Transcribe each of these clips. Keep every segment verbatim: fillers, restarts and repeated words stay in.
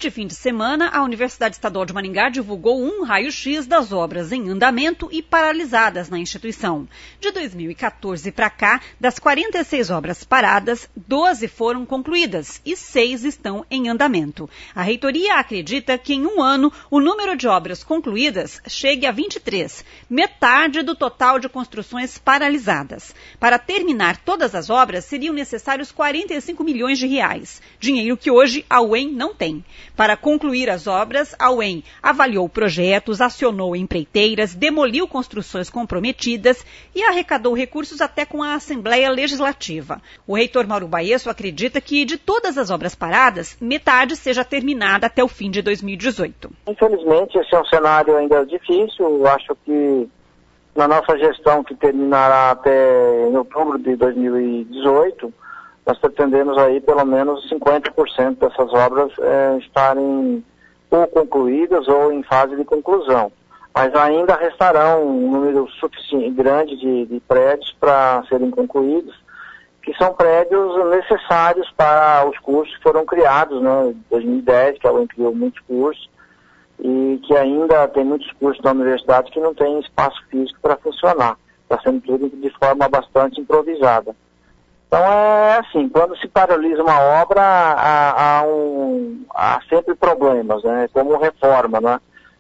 Neste fim de semana, a Universidade Estadual de Maringá divulgou um raio-x das obras em andamento e paralisadas na instituição. De dois mil e quatorze para cá, das quarenta e seis obras paradas, doze foram concluídas e seis estão em andamento. A reitoria acredita que em um ano o número de obras concluídas chegue a vinte e três, metade do total de construções paralisadas. Para terminar todas as obras, seriam necessários quarenta e cinco milhões de reais, dinheiro que hoje a U E M não tem. Para concluir as obras, a U E M avaliou projetos, acionou empreiteiras, demoliu construções comprometidas e arrecadou recursos até com a Assembleia Legislativa. O reitor Mauro Baesso acredita que de todas as obras paradas, metade seja terminada até o fim de dois mil e dezoito. Infelizmente, esse é um cenário ainda difícil. Eu acho que na nossa gestão, que terminará até em outubro de dois mil e dezoito, nós pretendemos aí pelo menos cinquenta por cento dessas obras é, estarem ou concluídas ou em fase de conclusão. Mas ainda restarão um número suficiente, grande de, de prédios para serem concluídos, que são prédios necessários para os cursos que foram criados, né, em dois mil e dez, que a U E M criou muitos cursos, e que ainda tem muitos cursos na universidade que não tem espaço físico para funcionar. Está sendo tudo de forma bastante improvisada. Então é assim, quando se paralisa uma obra, há, há, um, há sempre problemas, né? Como reforma, né?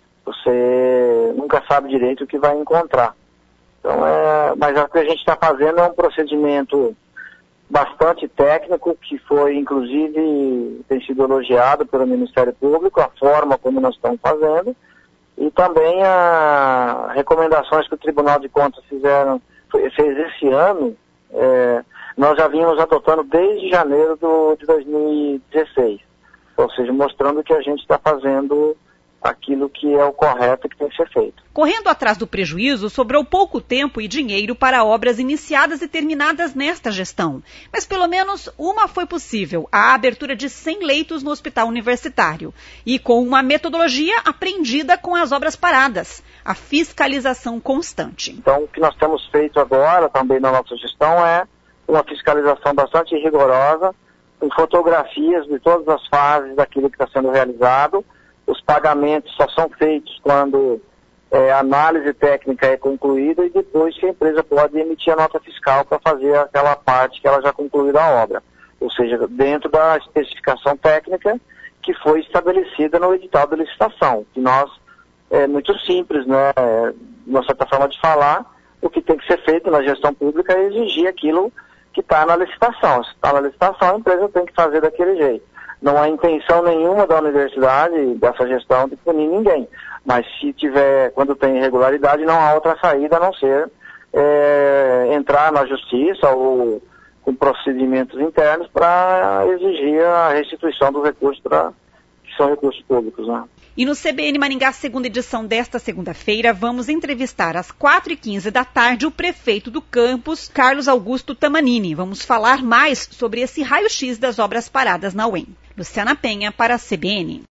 Você nunca sabe direito o que vai encontrar. Então é, mas o que a gente está fazendo é um procedimento bastante técnico, que foi inclusive, tem sido elogiado pelo Ministério Público, a forma como nós estamos fazendo, e também as recomendações que o Tribunal de Contas fizeram, fez esse ano, é, nós já vínhamos adotando desde janeiro do, de dois mil e dezesseis, ou seja, mostrando que a gente está fazendo aquilo que é o correto e que tem que ser feito. Correndo atrás do prejuízo, sobrou pouco tempo e dinheiro para obras iniciadas e terminadas nesta gestão. Mas pelo menos uma foi possível, a abertura de cem leitos no hospital universitário. E com uma metodologia aprendida com as obras paradas, a fiscalização constante. Então, o que nós temos feito agora, também na nossa gestão, é uma fiscalização bastante rigorosa, com fotografias de todas as fases daquilo que está sendo realizado. Os pagamentos só são feitos quando é, a análise técnica é concluída e depois que a empresa pode emitir a nota fiscal para fazer aquela parte que ela já concluiu da obra. Ou seja, dentro da especificação técnica que foi estabelecida no edital de licitação. Que nós, é muito simples, né? É, uma certa forma de falar, o que tem que ser feito na gestão pública é exigir aquilo que está na licitação. Se está na licitação, a empresa tem que fazer daquele jeito. Não há intenção nenhuma da universidade, dessa gestão, de punir ninguém. Mas se tiver, quando tem irregularidade, não há outra saída a não ser é, entrar na justiça ou com procedimentos internos para exigir a restituição dos recursos, pra, que são recursos públicos, né? E no C B N Maringá, segunda edição desta segunda-feira, vamos entrevistar às quatro e quinze da tarde o prefeito do campus, Carlos Augusto Tamanini. Vamos falar mais sobre esse raio-x das obras paradas na U E M. Luciana Penha para a C B N.